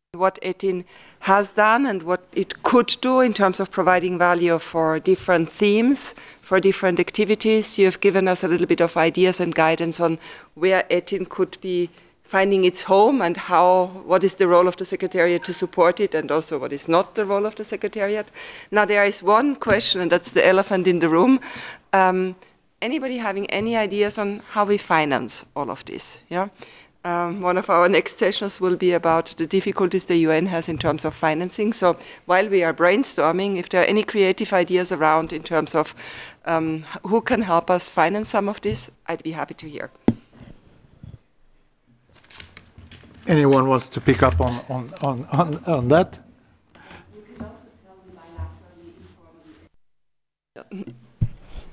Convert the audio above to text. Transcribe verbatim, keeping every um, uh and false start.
what E T I N has done and what it could do in terms of providing value for different themes, for different activities. You have given us a little bit of ideas and guidance on where E T I N could be finding its home and how, what is the role of the Secretariat to support it, and also what is not the role of the Secretariat. Now there is one question, and that's the elephant in the room. Um, anybody having any ideas on how we finance all of this? Yeah. Um, one of our next sessions will be about the difficulties the U N has in terms of financing. So while we are brainstorming, if there are any creative ideas around in terms of um, who can help us finance some of this, I'd be happy to hear. Anyone wants to pick up on, on, on, on, on that? You can also tell me bilaterally, informally.